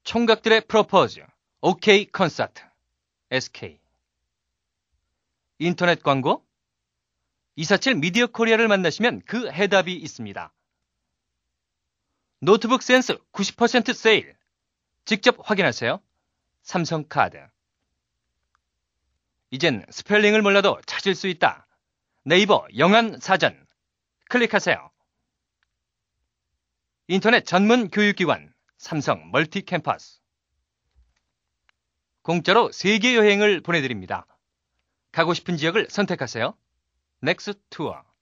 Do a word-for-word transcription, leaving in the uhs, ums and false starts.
총각들의 프로포즈, 오케이 콘서트, 에스케이. 인터넷 광고? 이사칠 미디어 코리아를 만나시면 그 해답이 있습니다. 노트북 센스 구십 퍼센트 세일. 직접 확인하세요. 삼성카드. 이젠 스펠링을 몰라도 찾을 수 있다. 네이버 영안사전. 클릭하세요. 인터넷 전문 교육기관 삼성 멀티캠퍼스. 공짜로 세계 여행을 보내드립니다. 가고 싶은 지역을 선택하세요. 넥스트 투어.